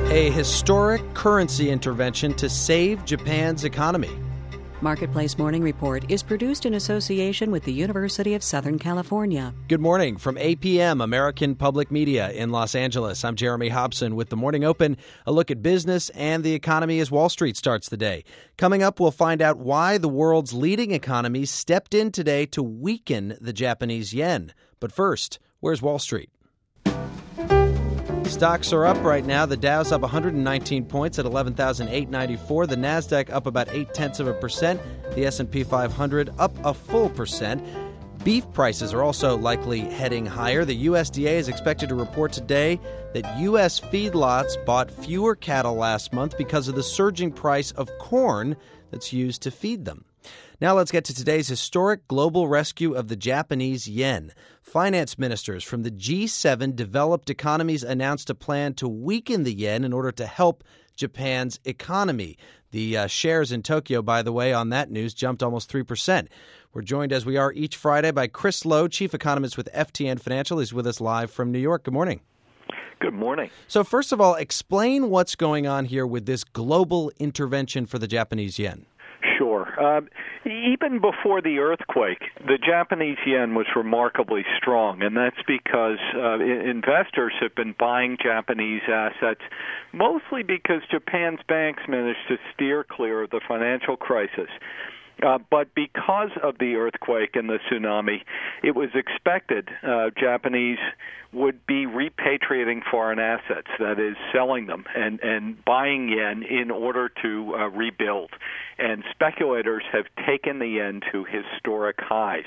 A historic currency intervention to save Japan's economy. Marketplace Morning Report is produced in association with the University of Southern California. Good morning from APM, American Public Media in Los Angeles. I'm Jeremy Hobson with the Morning Open, a look at business and the economy as Wall Street starts the day. Coming up, we'll find out why the world's leading economies stepped in today to weaken the Japanese yen. But first, where's Wall Street? Stocks are up right now. The Dow's up 119 points at 11,894. The Nasdaq up about 0.8%. The S&P 500 up a full percent. Beef prices are also likely heading higher. The USDA is expected to report today that U.S. feedlots bought fewer cattle last month because of the surging price of corn that's used to feed them. Now let's get to today's historic global rescue of the Japanese yen. Finance ministers from the G7 developed economies announced a plan to weaken the yen in order to help Japan's economy. The shares in Tokyo, by the way, on that news jumped almost 3%. We're joined, as we are each Friday, by Chris Lowe, chief economist with FTN Financial. He's with us live from New York. Good morning. Good morning. So first of all, explain what's going on here with this global intervention for the Japanese yen. Sure. Even before the earthquake, the Japanese yen was remarkably strong, and that's because investors have been buying Japanese assets, mostly because Japan's banks managed to steer clear of the financial crisis. But because of the earthquake and the tsunami, it was expected Japanese would be repatriating foreign assets, that is, selling them and buying yen in order to rebuild. And speculators have taken the yen to historic highs.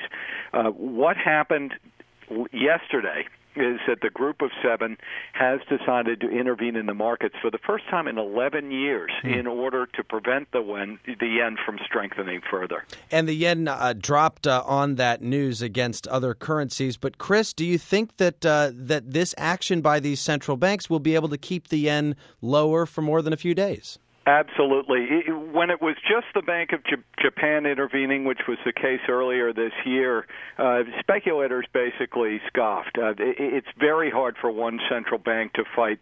What happened yesterday is that the Group of Seven has decided to intervene in the markets for the first time in 11 years in order to prevent the yen from strengthening further. And the yen dropped on that news against other currencies. But, Chris, do you think that that this action by these central banks will be able to keep the yen lower for more than a few days? Absolutely. When it was just the Bank of Japan intervening, which was the case earlier this year, speculators basically scoffed. It's very hard for one central bank to fight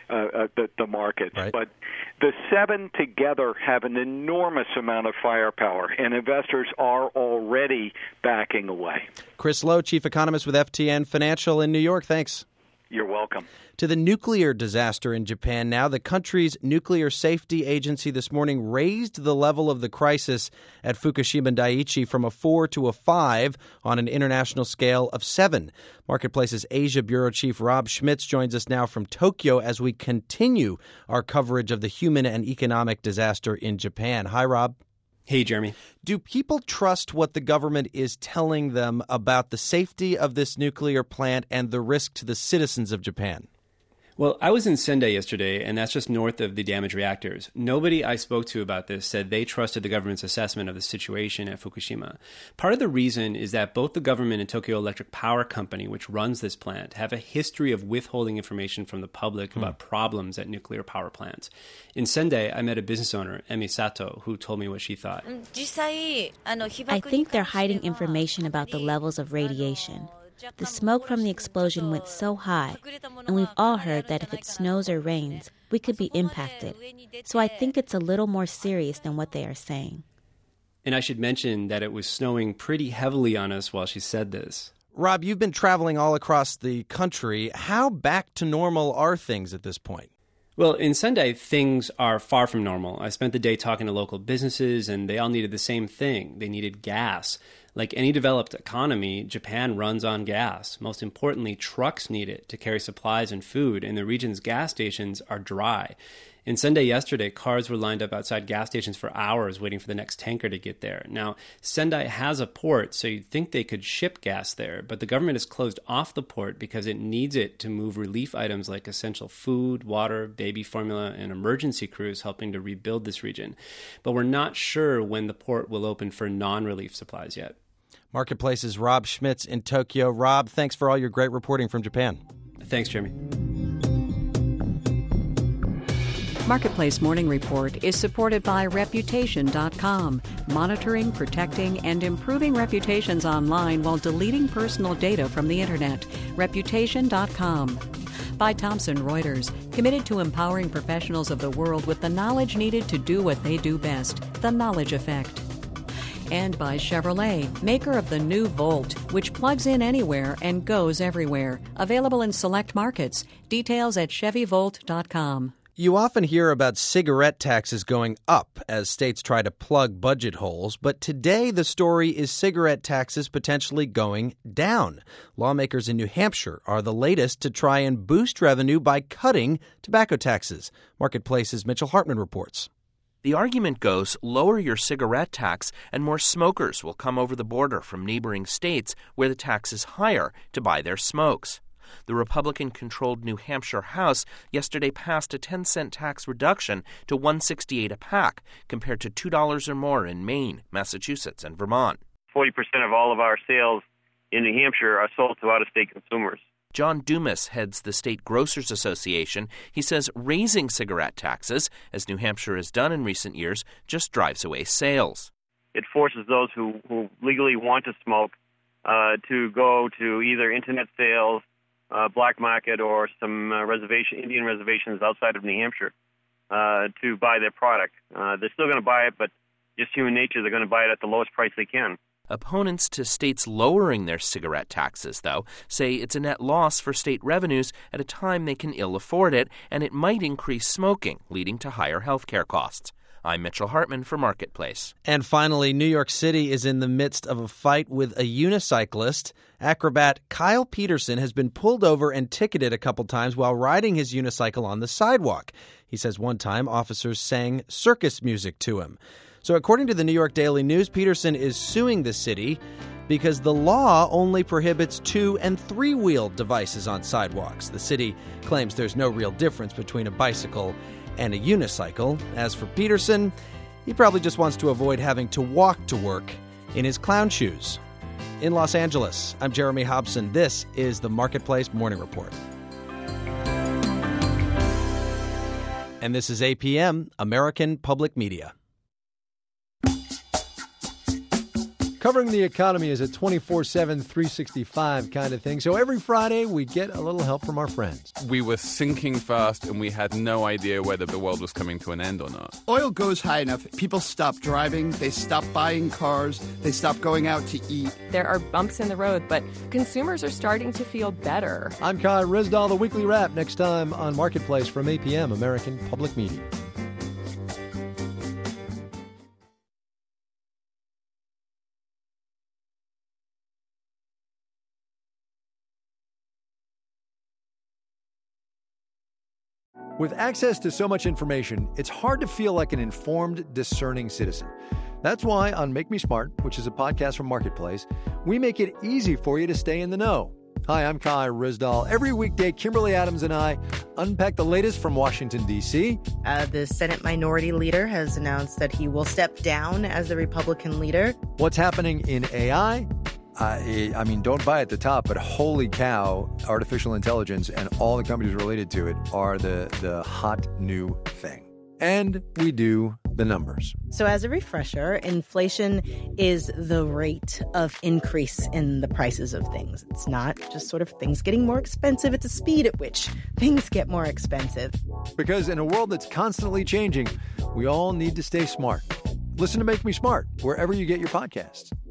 the markets. Right. But the seven together have an enormous amount of firepower, and investors are already backing away. Chris Lowe, chief economist with FTN Financial in New York. Thanks. You're welcome. To the nuclear disaster in Japan now. The country's nuclear safety agency this morning raised the level of the crisis at Fukushima Daiichi from a 4 to a 5 on an international scale of 7. Marketplace's Asia Bureau Chief Rob Schmitz joins us now from Tokyo as we continue our coverage of the human and economic disaster in Japan. Hi, Rob. Hey, Jeremy. Do people trust what the government is telling them about the safety of this nuclear plant and the risk to the citizens of Japan? Well, I was in Sendai yesterday, and that's just north of the damaged reactors. Nobody I spoke to about this said they trusted the government's assessment of the situation at Fukushima. Part of the reason is that both the government and Tokyo Electric Power Company, which runs this plant, have a history of withholding information from the public about problems at nuclear power plants. In Sendai, I met a business owner, Emi Sato, who told me what she thought. I think they're hiding information about the levels of radiation. The smoke from the explosion went so high, and we've all heard that if it snows or rains, we could be impacted. So I think it's a little more serious than what they are saying. And I should mention that it was snowing pretty heavily on us while she said this. Rob, you've been traveling all across the country. How back to normal are things at this point? Well, in Sendai, things are far from normal. I spent the day talking to local businesses, and they all needed the same thing. They needed gas. Like any developed economy, Japan runs on gas. Most importantly, trucks need it to carry supplies and food, and the region's gas stations are dry. In Sendai yesterday, cars were lined up outside gas stations for hours waiting for the next tanker to get there. Now, Sendai has a port, so you'd think they could ship gas there, but the government has closed off the port because it needs it to move relief items like essential food, water, baby formula, and emergency crews helping to rebuild this region. But we're not sure when the port will open for non-relief supplies yet. Marketplace's Rob Schmitz in Tokyo. Rob, thanks for all your great reporting from Japan. Thanks, Jeremy. Marketplace Morning Report is supported by Reputation.com, monitoring, protecting, and improving reputations online while deleting personal data from the Internet. Reputation.com. By Thomson Reuters, committed to empowering professionals of the world with the knowledge needed to do what they do best, the knowledge effect. And by Chevrolet, maker of the new Volt, which plugs in anywhere and goes everywhere. Available in select markets. Details at ChevyVolt.com. You often hear about cigarette taxes going up as states try to plug budget holes, but today the story is cigarette taxes potentially going down. Lawmakers in New Hampshire are the latest to try and boost revenue by cutting tobacco taxes. Marketplace's Mitchell Hartman reports. The argument goes, lower your cigarette tax and more smokers will come over the border from neighboring states where the tax is higher to buy their smokes. The Republican-controlled New Hampshire House yesterday passed a 10-cent tax reduction to $1.68 a pack, compared to $2 or more in Maine, Massachusetts, and Vermont. 40% of all of our sales in New Hampshire are sold to out-of-state consumers. John Dumas heads the State Grocers Association. He says raising cigarette taxes, as New Hampshire has done in recent years, just drives away sales. It forces those who legally want to smoke to go to either internet sales, black market, or some Indian reservations outside of New Hampshire to buy their product. They're still going to buy it, but just human nature, they're going to buy it at the lowest price they can. Opponents to states lowering their cigarette taxes, though, say it's a net loss for state revenues at a time they can ill afford it, and it might increase smoking, leading to higher health care costs. I'm Mitchell Hartman for Marketplace. And finally, New York City is in the midst of a fight with a unicyclist. Acrobat Kyle Peterson has been pulled over and ticketed a couple times while riding his unicycle on the sidewalk. He says one time officers sang circus music to him. So according to the New York Daily News, Peterson is suing the city because the law only prohibits 2- and 3-wheeled devices on sidewalks. The city claims there's no real difference between a bicycle and a unicycle. As for Peterson, he probably just wants to avoid having to walk to work in his clown shoes. In Los Angeles, I'm Jeremy Hobson. This is the Marketplace Morning Report. And this is APM, American Public Media. Covering the economy is a 24/7, 365 kind of thing. So every Friday, we get a little help from our friends. We were sinking fast, and we had no idea whether the world was coming to an end or not. Oil goes high enough, people stop driving, they stop buying cars, they stop going out to eat. There are bumps in the road, but consumers are starting to feel better. I'm Kai Risdall, the Weekly Wrap, next time on Marketplace from APM, American Public Media. With access to so much information, it's hard to feel like an informed, discerning citizen. That's why on Make Me Smart, which is a podcast from Marketplace, we make it easy for you to stay in the know. Hi, I'm Kai Risdall. Every weekday, Kimberly Adams and I unpack the latest from Washington, D.C. The Senate Minority Leader has announced that he will step down as the Republican leader. What's happening in AI? I mean, don't buy at the top, but holy cow, artificial intelligence and all the companies related to it are the hot new thing. And we do the numbers. So as a refresher, inflation is the rate of increase in the prices of things. It's not just sort of things getting more expensive. It's the speed at which things get more expensive. Because in a world that's constantly changing, we all need to stay smart. Listen to Make Me Smart wherever you get your podcasts.